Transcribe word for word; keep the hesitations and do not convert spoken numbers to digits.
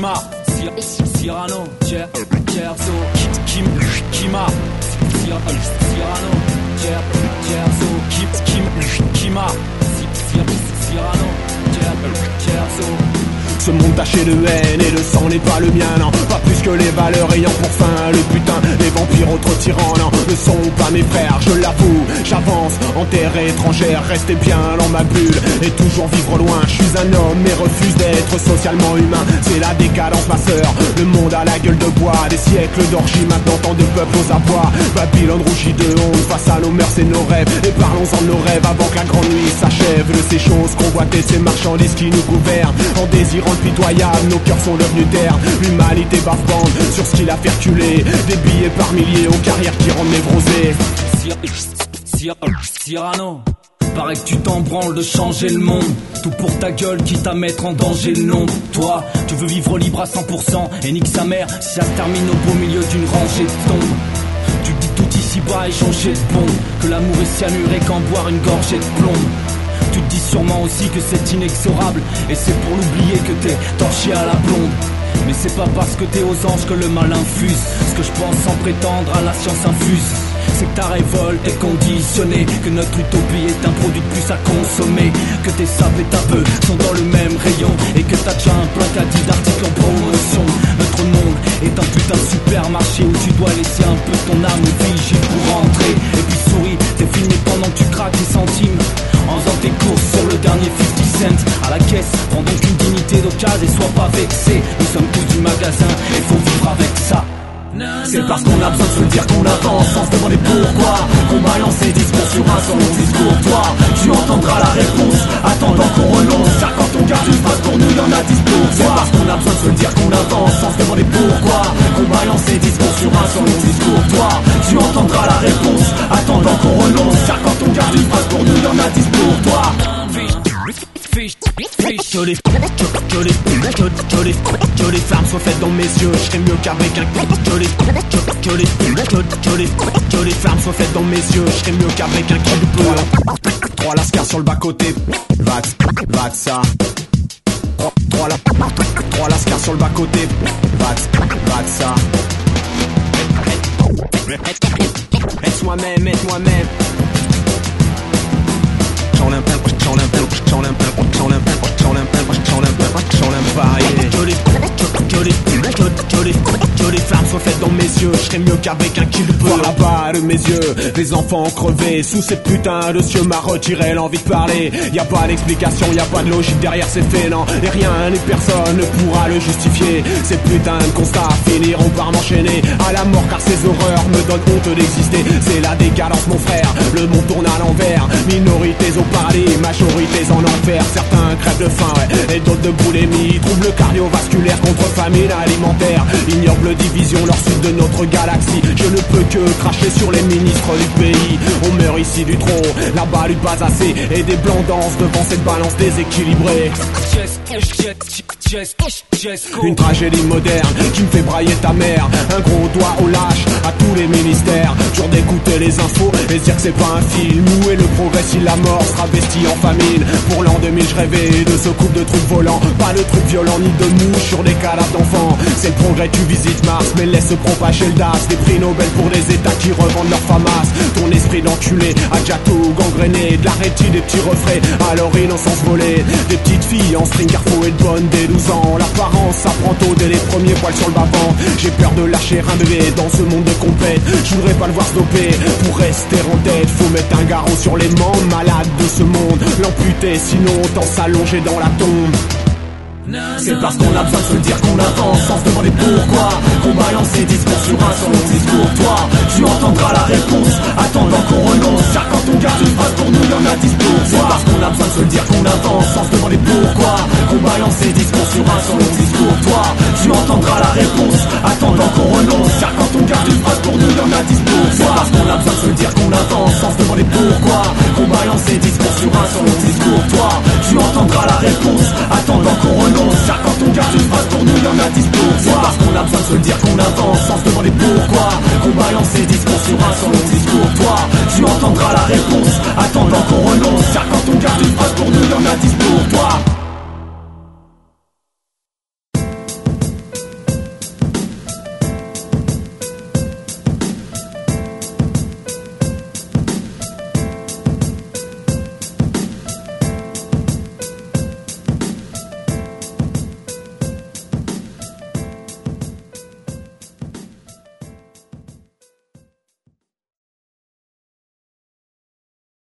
Kima, Cyrano, Gerso, Kim, Kima, Cyrano, Gerso, Kim, Kima, Cyrano, Gerso. Ce monde taché de haine et le sang n'est pas le mien, non. Pas plus que les valeurs ayant pour fin le putain. Les vampires autres tyrans, non, ne sont pas mes frères, je l'avoue. J'avance en terre étrangère, restez bien dans ma bulle et toujours vivre loin. Je suis un homme mais refuse d'être socialement humain. C'est la décadence ma sœur, le monde a la gueule de bois. Des siècles d'orgie, maintenant tant de peuples aux abois. Babylone rougit de honte face à nos mœurs et nos rêves. Et parlons-en de nos rêves avant que la grande nuit s'achève. De ces choses convoitées, ces marchandises qui nous gouvernent. En désirant pitoyable, nos cœurs sont devenus terre. L'humanité bave-bande sur ce qu'il a fait reculer. Des billets par milliers aux carrières qui rendent névrosés. Cyrano, paraît que tu t'en branles de changer le monde. Tout pour ta gueule, quitte à mettre en danger le nombre. Toi, tu veux vivre libre à cent pour cent et nique sa mère si ça se termine au beau milieu d'une rangée de tombes. Tu dis tout ici-bas est changé de bombe, que l'amour est cyanuré qu'en boire une gorgée de plomb. Tu te dis sûrement aussi que c'est inexorable et c'est pour l'oublier que t'es torché à la blonde. Mais c'est pas parce que t'es aux anges que le mal infuse. Ce que je pense sans prétendre à la science infuse, c'est que ta révolte est conditionnée, que notre utopie est un produit de plus à consommer, que tes sapes et ta bœuf sont dans le même rayon et que t'as déjà un plein caddie d'articles en promotion. Notre monde est un putain de supermarché où tu dois laisser un peu ton âme vigile pour rentrer. Et puis souris, t'es filmé pendant que tu craques tes centimes en faisant tes courses sur le dernier cinquante cents à la caisse. Prends donc une dignité d'occasion et sois pas vexé. Nous sommes tous du magasin et faut vivre avec ça. C'est parce qu'on a besoin de se dire qu'on avance sans se demander pourquoi, qu'on balance ses discours sur un son long discours. Toi, tu entendras la réponse, attendant qu'on renonce. Car quand on garde une phrase pour nous, y'en a dix pour toi. C'est parce qu'on a besoin de se dire qu'on avance sans se demander pourquoi, qu'on balance ses discours sur un son long discours. Toi, tu entendras la réponse, attendant qu'on renonce. Car quand on garde une phrase pour nous, y'en a dix pour toi. Que les, que, que les, que, que les, que les flammes soient faites dans mes yeux, je serais mieux qu'avec un que les, que, que les, que, que les, que les flammes soient faites dans mes yeux, je serais mieux qu'avec un cri de peu. Trois lascars sur le bas côté, va, va de ça. Trois la, trois lascars sur le bas côté, va, va de ça. Être moi-même, être moi-même. J'en ai un peu, j'en ai un peu, j'en ai un peu, j'en ai un peu, j'en ai un peu, j'en ai un peu, j'en ai un peu varié. Que les, que, que les, que, que les, que les flammes soient faites dans mes yeux, je serais mieux qu'avec un kill de voir là-bas de mes yeux. Les enfants crevés sous ces putains de cieux m'a retiré l'envie de parler. Y a pas d'explication, y a pas de logique derrière ces faits, non. Et rien ni personne ne pourra le justifier. Ces putains de constats finiront par m'enchaîner à la mort car ces horreurs me donnent honte d'exister. C'est la décadence mon frère, le monde tourne à l'envers. Minorités au paradis, majorités en enfer. Certains crèvent de faim, ouais, et d'autres de boulimie. Troubles cardiovasculaires contre famine alimentaire. Ignoble division leur sud de notre galaxie. Je ne peux que cracher sur les ministres du pays. On meurt ici du trop, là-bas du pas assez. Et des blancs dansent devant cette balance déséquilibrée. Une tragédie moderne qui me fait brailler ta mère. Un gros doigt au lâche à tous les ministères. Dur d'écouter les infos et se dire que c'est pas un film. Où est le progrès si la mort sera vestie en famine? Pour l'an deux mille je rêvais de ce couple de trucs volants. Pas de trucs violents ni de mouches sur des cadavres d'enfants. C'est le progrès, tu visites Mars mais laisse se propager le D A S. Des prix Nobel pour des états qui revendent leur famas. Ton esprit d'enculé a déjà tout gangréné. De la rétine, des petits refrains à leur innocence volée. Des petites filles en string car faut être bonne dès douze ans. L'apparence s'apprend tôt dès les premiers poils sur le bas-vent. J'ai peur de lâcher un bébé dans ce monde de compète. Je voudrais pas le voir stopper. Pour rester en tête faut mettre un garrot sur les membres malades de ce monde. L'amputer sinon autant s'allonger dans la tombe. C'est parce qu'on a besoin de se dire qu'on avance sans se demander pourquoi, qu'on balance ses discours sur un son long discours. Toi, tu entendras la réponse, attendant qu'on renonce. Car quand on garde une phrase pour nous, y'en a dix pour. C'est parce qu'on a besoin de se dire qu'on avance sans se demander pourquoi, qu'on balance ses discours sur un son long discours. Toi, tu entendras la réponse.